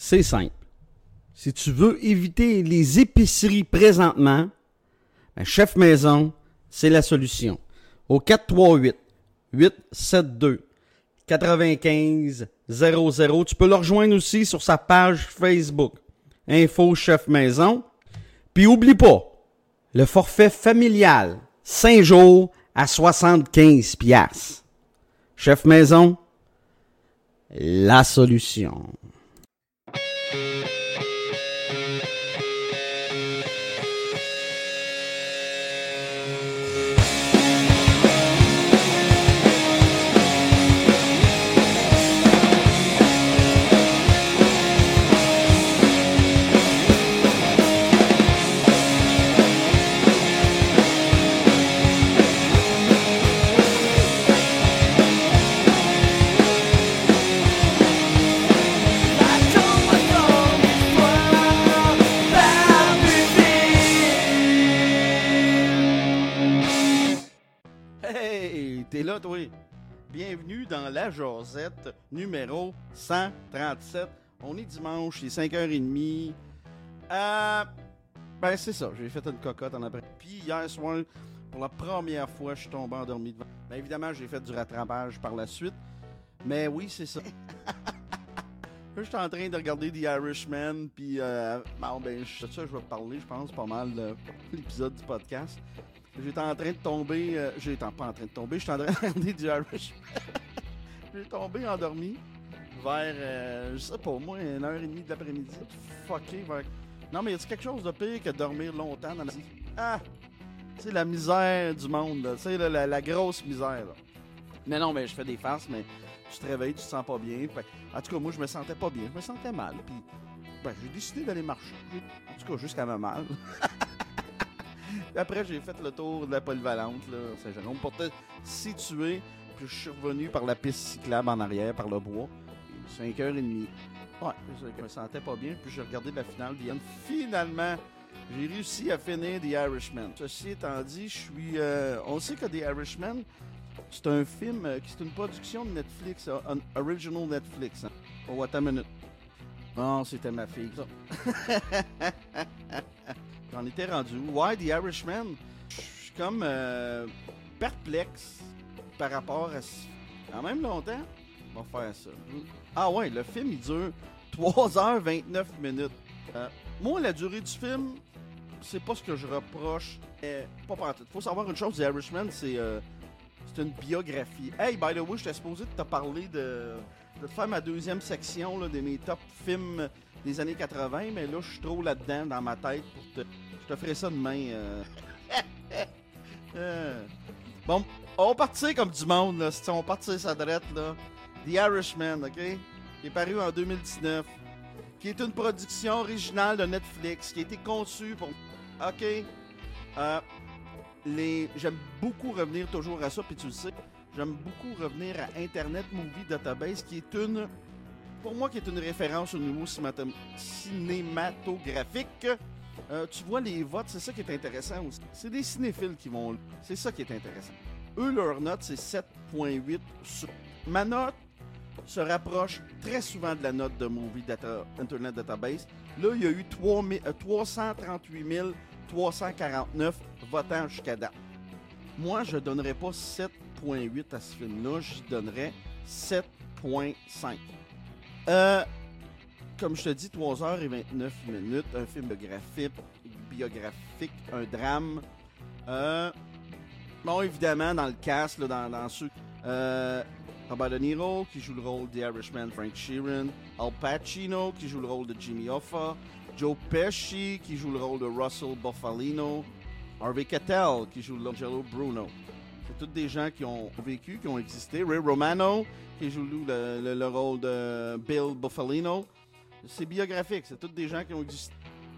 C'est simple. Si tu veux éviter les épiceries présentement, ben Chef Maison, c'est la solution. Au 438-872-9500. Tu peux le rejoindre aussi sur sa page Facebook. Info Chef Maison. Puis oublie pas, le forfait familial, 5 jours à 75 $. Chef Maison, la solution. T'es là, toi. Bienvenue dans la Josette numéro 137. On est dimanche, c'est 5h30. Ben, c'est ça. J'ai fait une cocotte en après. Puis hier soir, pour la première fois, je suis tombé endormi devant. Ben, évidemment, j'ai fait du rattrapage par la suite. Mais oui, c'est ça. Là, j'étais en train de regarder The Irishman. Puis, bon, ben, ça, je vais parler, je pense, pas mal de l'épisode du podcast. J'étais en train de tomber... j'étais pas en train de tomber, j'étais en train de regarder du Irishman. J'ai tombé endormi vers, je sais pas, moi, 1h30 de l'après-midi. Fucké vers... Non, mais y a-t-il quelque chose de pire que dormir longtemps dans la vie? Ah! Tu sais, la misère du monde, tu sais, la grosse misère, là. Mais non, mais je fais des farces, mais tu te réveilles, tu te sens pas bien. En tout cas, moi, je me sentais pas bien, je me sentais mal. Puis, ben, j'ai décidé d'aller marcher. En tout cas, jusqu'à ma mal. Après, j'ai fait le tour de la polyvalente, là, Saint-Jérôme, pour te situer. Puis je suis revenu par la piste cyclable en arrière, par le bois. 5h30. Ouais, je me sentais pas bien. Puis j'ai regardé la finale d'Ian. Finalement, j'ai réussi à finir The Irishman. Ceci étant dit, je suis... on sait que The Irishman, c'est un film, c'est une production de Netflix, un original Netflix. Hein. Oh, attends une minute. Non, c'était ma fille, ça. J'en étais rendu où? Ouais, The Irishman, je suis comme perplexe par rapport à... Quand même longtemps, on va faire ça. Ah ouais, le film, il dure 3h29 minutes. Moi, la durée du film, c'est pas ce que je reproche. Pas partout. Faut savoir une chose, The Irishman, c'est une biographie. Hey, by the way, j'étais supposé de te parler de te faire ma deuxième section là, de mes top films des années 80, mais là, je suis trop là-dedans dans ma tête pour te... Je te ferai ça demain. Bon, on va partir comme du monde, là. Si on partir sa drette, là. The Irishman, OK? Qui est paru en 2019. Qui est une production originale de Netflix. Qui a été conçue pour... OK? J'aime beaucoup revenir toujours à ça, puis tu le sais. J'aime beaucoup revenir à Internet Movie Database, qui est une... Pour moi, qui est une référence au niveau cinématographique. Tu vois, les votes, c'est ça qui est intéressant aussi. C'est des cinéphiles qui vont... C'est ça qui est intéressant. Eux, leur note, c'est 7.8 sur... Ma note se rapproche très souvent de la note de Internet Database. Là, il y a eu 338 349 votants jusqu'à date. Moi, je ne donnerais pas 7.8 à ce film-là. J'y donnerais 7.5. Comme je te dis, 3h29 minutes, un film biographique, un drame. Bon, évidemment, dans le cast, là, dans ceux... Robert De Niro, qui joue le rôle d'Irishman, Frank Sheeran. Al Pacino, qui joue le rôle de Jimmy Hoffa. Joe Pesci, qui joue le rôle de Russell Bufalino. Harvey Keitel, qui joue l'Angelo Bruno. C'est tous des gens qui ont vécu, qui ont existé. Ray Romano, qui joue le rôle de Bill Bufalino. C'est biographique, c'est tous des gens qui ont existé.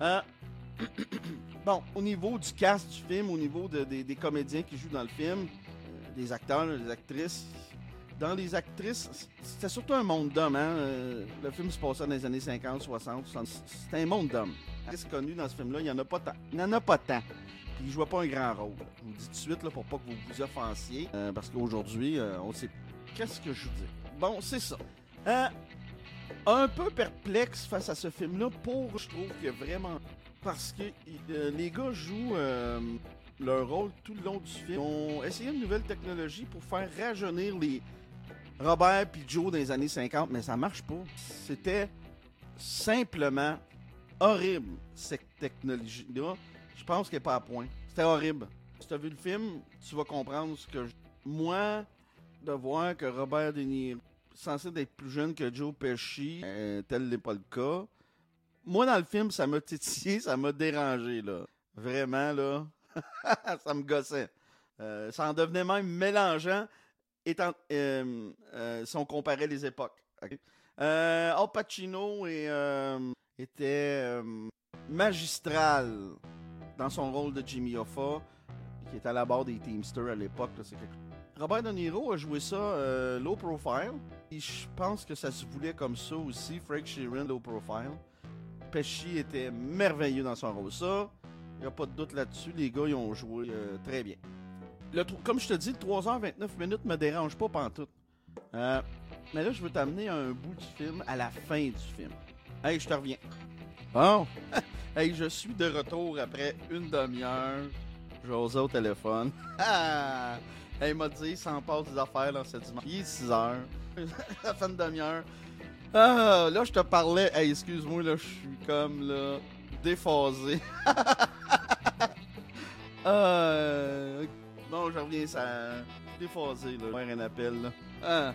Bon, au niveau du cast du film, au niveau des comédiens qui jouent dans le film, des acteurs, des actrices, dans les actrices, c'était surtout un monde d'hommes. Hein? Le film se passait dans les années 50, 60, 70. C'était un monde d'hommes. Actrices connues dans ce film-là, il n'y en a pas tant. Il n'y en a pas tant. Puis il ne jouait pas un grand rôle. Je vous dis tout de suite, là, pour pas que vous vous offensiez. Parce qu'aujourd'hui, on sait... Qu'est-ce que je vous dis? Bon, c'est ça. un peu perplexe face à ce film-là je trouve que vraiment... Parce que les gars jouent leur rôle tout le long du film. Ils ont essayé une nouvelle technologie pour faire rajeunir les Robert puis Joe dans les années 50, mais ça marche pas. C'était simplement horrible, cette technologie-là. Je pense qu'elle n'est pas à point. C'était horrible. Si tu as vu le film, tu vas comprendre ce que moi, de voir que Robert De Niro censé être plus jeune que Joe Pesci, tel n'est pas le cas. Moi, dans le film, ça m'a titillé, ça m'a dérangé, là. Vraiment, là. Ça me gossait. Ça en devenait même mélangeant si on comparait les époques. Okay? Al Pacino était magistral dans son rôle de Jimmy Hoffa, qui était à la barre des Teamsters à l'époque. Là, Robert De Niro a joué ça low profile. Et je pense que ça se voulait comme ça aussi. Frank Sheeran, low profile. Pesci était merveilleux dans son rôle. Ça, il n'y a pas de doute là-dessus. Les gars, ils ont joué très bien. Comme je te dis, le 3h29 minutes me dérange pas pantoute. Mais là, je veux t'amener à un bout du film, à la fin du film. Hey, je te reviens. Bon. Hey, je suis de retour après une demi-heure. J'ose au téléphone. Hey, il m'a dit, s'en passe des affaires dans cette dimanche. Il est 6h. Ça fait une demi-heure. Là, je te parlais. Hey, excuse-moi, là, je suis comme, là, déphasé. Non, je reviens, ça. Déphasé, là. Faire un appel, là.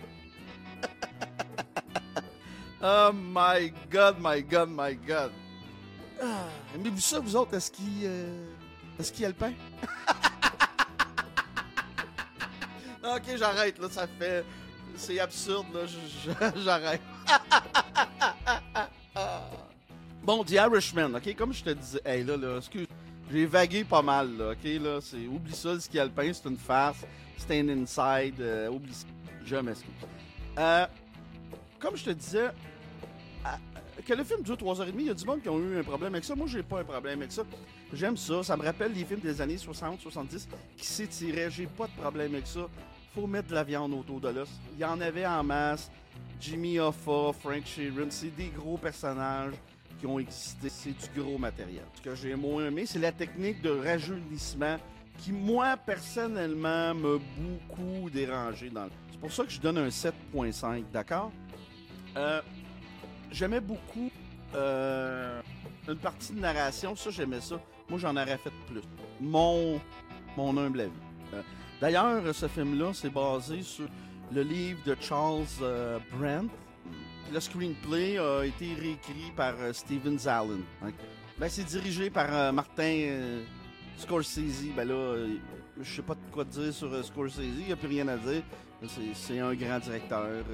Oh my god, my god, my god. Aimez-vous ça, vous autres? Est-ce qu'il y a le pain? Ok, j'arrête, là, ça fait... C'est absurde, là, j'arrête. Bon, The Irishman, ok, comme je te disais... Hey, là, excuse, j'ai vagué pas mal, là, ok, là, oublie ça, ce qu'il y a le pain, c'est une farce, c'est un inside, oublie ça, je m'excuse. Comme je te disais, que le film dure 3h30, il y a du monde qui ont eu un problème avec ça. Moi, j'ai pas un problème avec ça. J'aime ça. Ça me rappelle les films des années 60-70 qui s'étiraient. J'ai pas de problème avec ça. Faut mettre de la viande autour de l'os. Il y en avait en masse. Jimmy Hoffa, Frank Sheeran, c'est des gros personnages qui ont existé. C'est du gros matériel. Ce que j'ai moins aimé, c'est la technique de rajeunissement qui, moi, personnellement, m'a beaucoup dérangé. C'est pour ça que je donne un 7.5, d'accord? J'aimais beaucoup une partie de narration, ça j'aimais ça. Moi j'en aurais fait plus. Mon humble avis. D'ailleurs, ce film-là, c'est basé sur le livre de Charles Brandt. Le screenplay a été réécrit par Steven Zallen. Hein. Ben, c'est dirigé par Martin Scorsese. Ben là, je sais pas de quoi dire sur Scorsese, il n'y a plus rien à dire. C'est un grand directeur.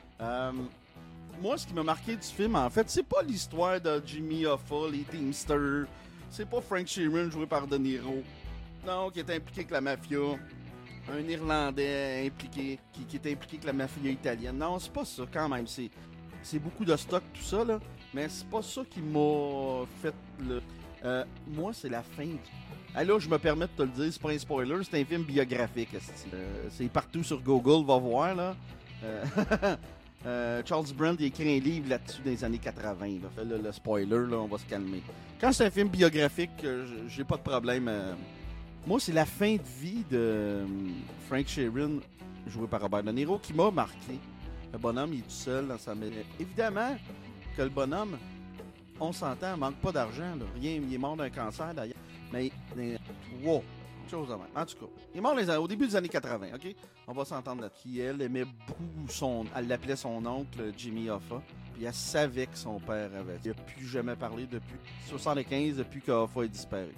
Moi, ce qui m'a marqué du film, en fait, c'est pas l'histoire de Jimmy Hoffa, les Teamsters. C'est pas Frank Sheeran joué par De Niro. Non, qui est impliqué avec la mafia. Un Irlandais impliqué, qui est impliqué avec la mafia italienne. Non, c'est pas ça, quand même. C'est beaucoup de stock, tout ça, là. Mais c'est pas ça qui m'a fait le... moi, c'est la fin. Là, je me permets de te le dire, c'est pas un spoiler, c'est un film biographique. C'est partout sur Google, va voir, là. Charles Brandt a écrit un livre là-dessus dans les années 80. Là. Fait le spoiler, là, on va se calmer. Quand c'est un film biographique, j'ai pas de problème. Moi, c'est la fin de vie de Frank Sheeran, joué par Robert De Niro, qui m'a marqué. Le bonhomme, il est tout seul dans sa maison. Évidemment que le bonhomme, on s'entend, manque pas d'argent. Là. Rien, il est mort d'un cancer d'ailleurs. Mais, wow! Chose de même. En tout cas, il est mort au début des années 80, ok? On va s'entendre là-dessus. Elle aimait beaucoup elle l'appelait son oncle Jimmy Hoffa, puis elle savait que son père avait. Il n'a plus jamais parlé depuis 75, depuis que Hoffa est disparu.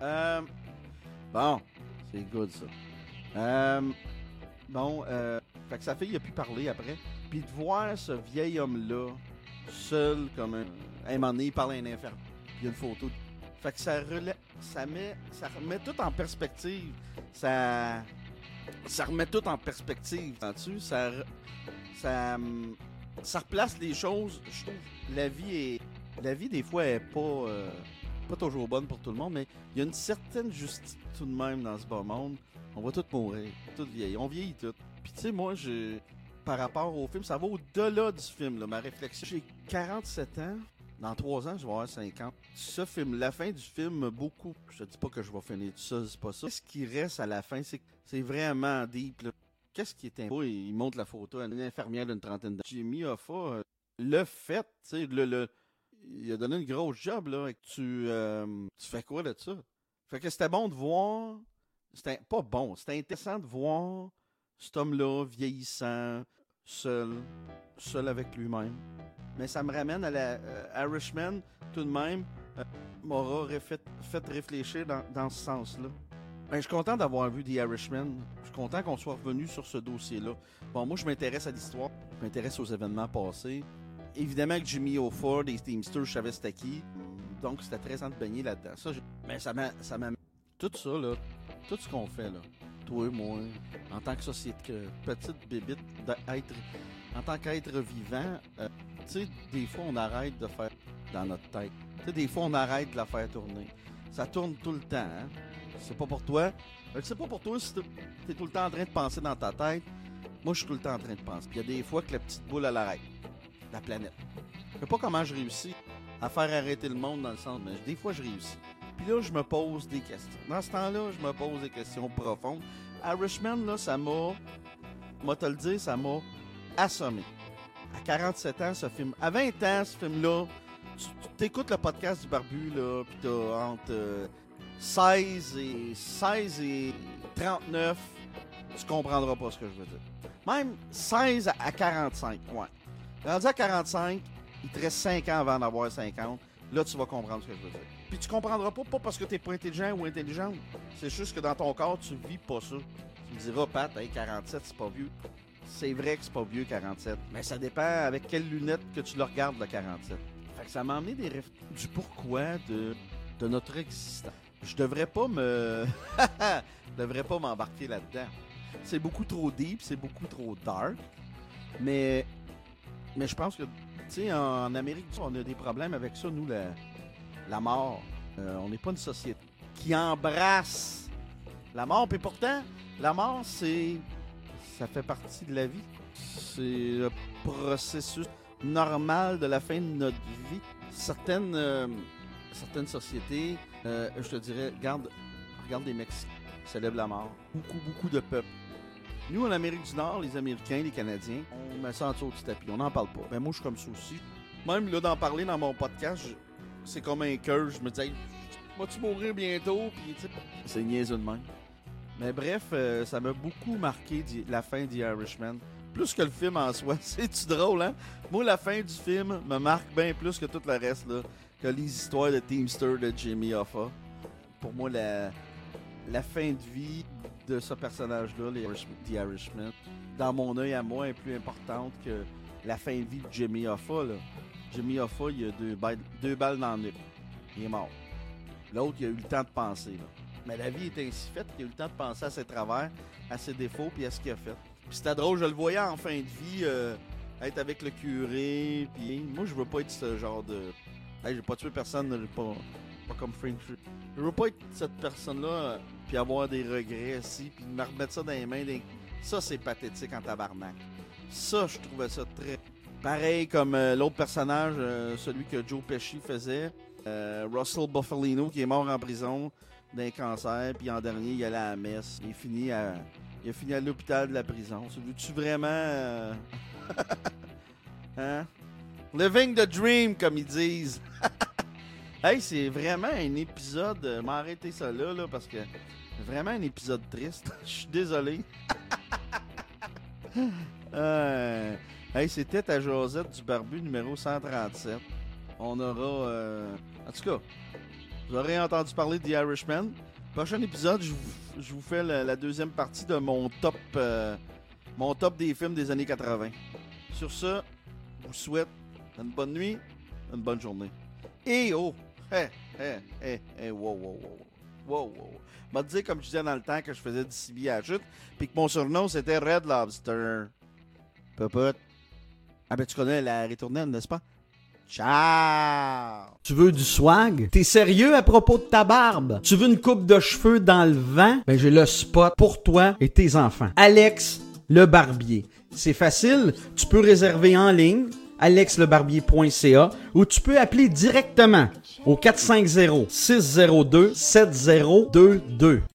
Bon, c'est good ça. Fait que sa fille a pu parler après, puis de voir ce vieil homme-là, seul comme un... À un moment donné, il parle à un infirmier, puis il y a une photo. Fait que ça remet tout en perspective. Ça remet tout en perspective. Là-dessus, ça replace les choses. Je trouve la vie des fois est pas toujours bonne pour tout le monde, mais il y a une certaine justice tout de même dans ce bas monde. On va tous mourir, tous vieillir. On vieillit tous. Puis tu sais, moi, par rapport au film, ça va au-delà du film, là, ma réflexion. J'ai 47 ans. Dans 3 ans, je vais avoir 50. Ce film, la fin du film, beaucoup. Je te dis pas que je vais finir tout ça, c'est pas ça. Ce qui reste à la fin, c'est vraiment deep. Là. Qu'est-ce qui est important? Il montre la photo à une infirmière d'une trentaine d'années. Jimmy Hoffa, le fait, tu sais, il a donné une grosse job, là. Et tu fais quoi de ça? Fait que c'était bon de voir. C'était pas bon, c'était intéressant de voir cet homme-là vieillissant, seul avec lui-même. Mais ça me ramène à la Irishman, tout de même, m'aura fait réfléchir dans ce sens-là. Ben, je suis content d'avoir vu The Irishman. Je suis content qu'on soit revenu sur ce dossier-là. Bon, moi, je m'intéresse à l'histoire. Je m'intéresse aux événements passés. Évidemment que Jimmy Hoffa, des Teamsters, je savais c'était qui. Donc, c'était très de baigner là-dedans. Mais ça m'a... Tout ça, là, tout ce qu'on fait, là, toi, moi, en tant que société, petite bébite, en tant qu'être vivant, tu sais, des fois, on arrête de faire dans notre tête. Tu sais, des fois, on arrête de la faire tourner. Ça tourne tout le temps, hein? C'est pas pour toi. C'est pas pour toi si t'es tout le temps en train de penser dans ta tête. Moi, je suis tout le temps en train de penser. Puis il y a des fois que la petite boule, elle arrête. La planète. Je sais pas comment je réussis à faire arrêter le monde dans le sens, mais des fois, je réussis. Puis là, je me pose des questions. Dans ce temps-là, je me pose des questions profondes. Irishman, là, ça m'a... Moi, te le dire, ça m'a assommé. À 47 ans, ce film... À 20 ans, ce film-là, tu t'écoutes le podcast du Barbu, là, puis t'as entre 16 et 39, tu comprendras pas ce que je veux dire. Même 16 à 45, ouais. Rendu à 45, il te reste 5 ans avant d'avoir 50. Là, tu vas comprendre ce que je veux dire. Puis tu comprendras pas parce que t'es pas intelligent ou intelligente. C'est juste que dans ton corps, tu vis pas ça. Tu me diras, Pat, hey, 47, c'est pas vieux. C'est vrai que c'est pas vieux, 47. Mais ça dépend avec quelles lunettes que tu le regardes, le 47. Fait que ça m'a amené du pourquoi de notre existence. Je devrais pas m'embarquer là-dedans. C'est beaucoup trop deep, c'est beaucoup trop dark. Mais je pense que, tu sais, en Amérique du Sud, on a des problèmes avec ça, nous, la mort. On n'est pas une société qui embrasse la mort. Puis pourtant, la mort, ça fait partie de la vie. C'est le processus normal de la fin de notre vie. Certaines sociétés, je te dirais, regarde les Mexicains célèbrent la mort. Beaucoup de peuples. Nous, en Amérique du Nord, les Américains, les Canadiens, on met ça en dessous du tapis. On n'en parle pas. Ben moi, je suis comme ça aussi. Même là, d'en parler dans mon podcast, c'est comme un cœur. Je me dis, hey, vas-tu mourir bientôt? Puis, tu sais, c'est niaiseux de même. Mais bref, ça m'a beaucoup marqué la fin d'The Irishman. Plus que le film en soi. C'est-tu drôle, hein? Moi, la fin du film me marque bien plus que tout le reste, là. Que les histoires de Teamster de Jimmy Hoffa. Pour moi, la fin de vie de ce personnage-là, The Irishman, dans mon œil à moi, est plus importante que la fin de vie de Jimmy Hoffa, là. Jimmy Hoffa, il a deux balles dans le nez. Il est mort. L'autre, il a eu le temps de penser, là. Mais la vie est ainsi faite qu'il a eu le temps de penser à ses travers, à ses défauts, puis à ce qu'il a fait. Puis c'était drôle, je le voyais en fin de vie, être avec le curé, puis moi, je veux pas être ce genre de... Hey, j'ai pas tué personne, j'ai pas comme Frank. Je veux pas être cette personne-là, puis avoir des regrets ici, puis me remettre ça dans les mains. Ça, c'est pathétique en tabarnak. Ça, je trouvais ça très... Pareil comme l'autre personnage, celui que Joe Pesci faisait, Russell Bufalino, qui est mort en prison d'un cancer, puis en dernier, il allait à la messe. Il a fini à l'hôpital de la prison. Veux-tu vraiment... hein? Living the dream, comme ils disent. Hey, c'est vraiment un épisode... m'arrêter ça là, parce que c'est vraiment un épisode triste. Je suis désolé. Hey, c'était ta Josette du Barbu numéro 137. On aura... En tout cas, vous aurez entendu parler de The Irishman. Prochain épisode, je vous fais la deuxième partie de mon top des films des années 80. Sur ce, je vous souhaite une bonne nuit, une bonne journée. Et wow. M'a dit comme je disais dans le temps que je faisais du CB à la chute, puis que mon surnom c'était Red Lobster. Popote. Ah ben tu connais la ritournelle, n'est-ce pas? Ciao! Tu veux du swag? T'es sérieux à propos de ta barbe? Tu veux une coupe de cheveux dans le vent? Ben j'ai le spot pour toi et tes enfants. Alex, le barbier. C'est facile, tu peux réserver en ligne alexlebarbier.ca ou tu peux appeler directement au 450-602-7022.